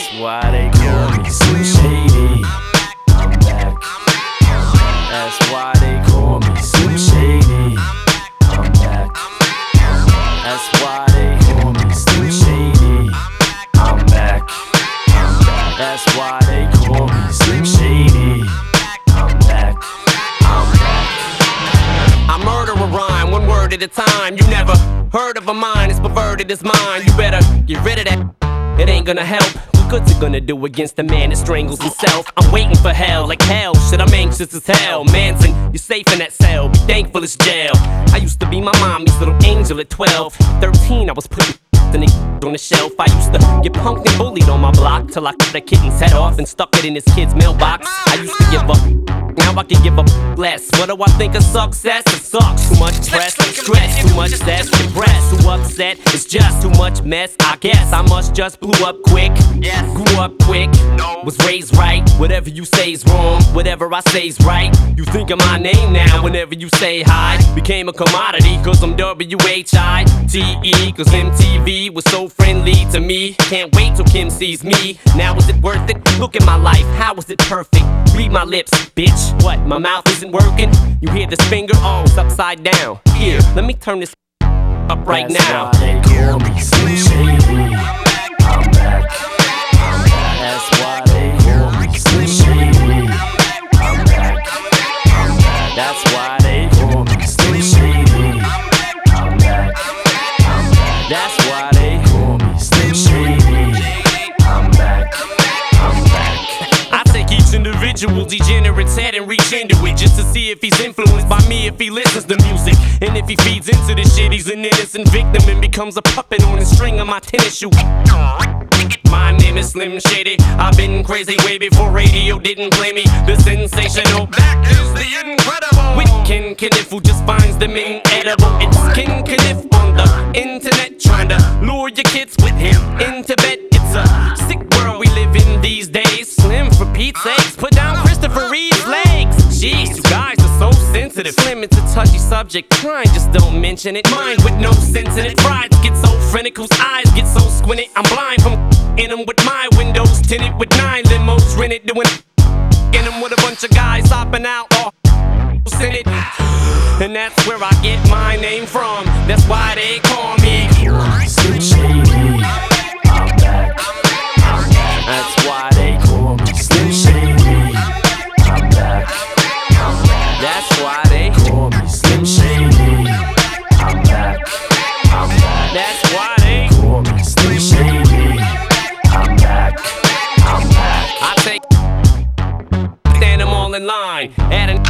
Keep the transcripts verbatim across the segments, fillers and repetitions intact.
That's why they call me Slim Shady. I'm back. That's why they call me Slim Shady. I'm back. That's why they call me Slim Shady. I'm back. That's why they call me Slim Shady. I'm back. I'm back. I murder a rhyme, one word at a time. You never heard of a mind as perverted as mine. You better get rid of that, it ain't gonna help. What good's it gonna do against a man that strangles himself? I'm waiting for hell, like hell, shit, I'm anxious as hell. Manson, you're safe in that cell, be thankful it's jail. I used to be my mommy's little angel at twelve. Thirteen, I was putting and they on the shelf. I used to get punked and bullied on my block till I cut a kitten's head off and stuck it in his kid's mailbox. I used to give up, now I can give up less. What do I think of success? It sucks. Too much stress and stress, too much stress, depressed. Too upset, it's just too much mess. I guess I must just blew up quick. Grew up quick, was raised right. Whatever you say's wrong, whatever I say's right. You think of my name now whenever you say hi. Became a commodity cause I'm W H I T E. Cause M T V was so friendly to me. Can't wait till Kim sees me. Now is it worth it? Look at my life, how is it perfect? Read my lips, bitch. What, my mouth isn't working? You hear this finger? Oh, it's upside down. Here, let me turn this up right That's now. That's why they call me Slim Shady. I'm back. I'm back. That's why they call me Slim Shady. I'm back. I'm back. That's why they call me Slim Shady. I'm back. I'm back. That's why they call me Slim Shady. I'm back. I'm back. I take each individual degenerate's head and reach into it just to see if he's influenced by me, if he listens to music. And if he feeds into this shit, he's an innocent victim and becomes a puppet on the string of my tennis shoe. My name is Slim Shady. I've been crazy way before radio didn't play me. The sensational, that is the incredible. With Ken Kniff, who just finds them inedible. It's Ken Kniff on the internet, trying to lure your kids with him into bed. It's a sick world we live in these days. Slim, for Pete's sakes, put down Christopher Reeve's legs. Jeez, you guys are so sensitive. Slim, it's a touchy subject. Trying, just don't mention it. Mine with no sense in it. Pride gets so frantic, whose eyes get so squinted. I'm blind from in them with my windows tinted with nine limos rented, doing in them with a bunch of guys hopping out all in it. And that's where I get my name from. That's why they call me Slim Shady. I'm back. I'm back. That's why they call me Slim Shady. I'm back. I'm back. That's why they call me Slim Shady. I'm back. I'm back. That's why they call me Slim Shady. I'm back. I'm back. I take stand them all in line. Add an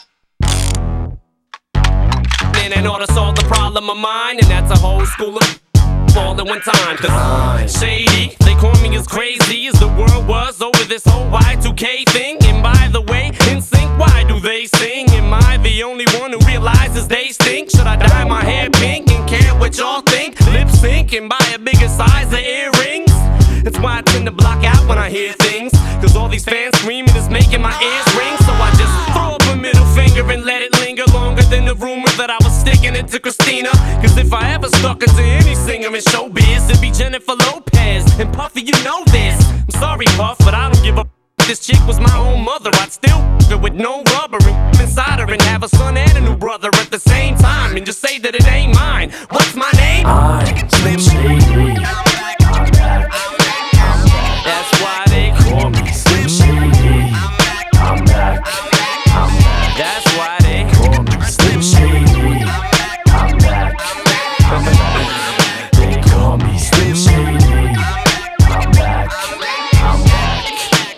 in order to solve the problem of mine, and that's a whole school of all at one time. Cause Shady, they call me as crazy as the world was over this whole Y two K thing. And by the way, in sync, why do they sing? Am I the only one who realizes they stink? Should I dye my hair pink and care what y'all think? Lip sync and buy a bigger size of earrings? That's why I tend to block out when I hear things. Cause all these fans screaming is making my ears ring. So I just throw up a middle finger and let it linger longer than the rumor that I was sticking it to Christina. Cause if I ever stuck it to any singer in showbiz, it'd be Jennifer Lopez. And Puffy, you know this. I'm sorry, Puff, but I don't give a if this chick was my own mother. I'd still her with no rubber and inside her and have a son and a new brother at the same time. And just say that it ain't mine. What's my name? I'm Slim Shady. I'm back. That's why they call me Slim Shady. I'm back. I'm back. That's why they call me Slim Shady. I'm back. They call me Slim Shady. I'm back. I'm back.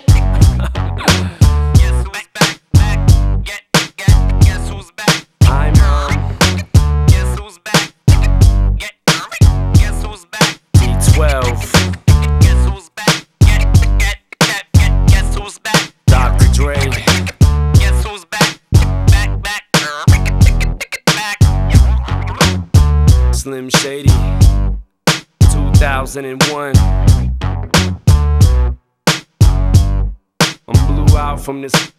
Guess who's back? Back. Get, get, guess who's back? I'm um. Guess who's back? Get, guess who's back? D twelve. Doctor Dre. Guess who's back? Back, back, back. Slim Shady. two thousand one. I'm blew out from this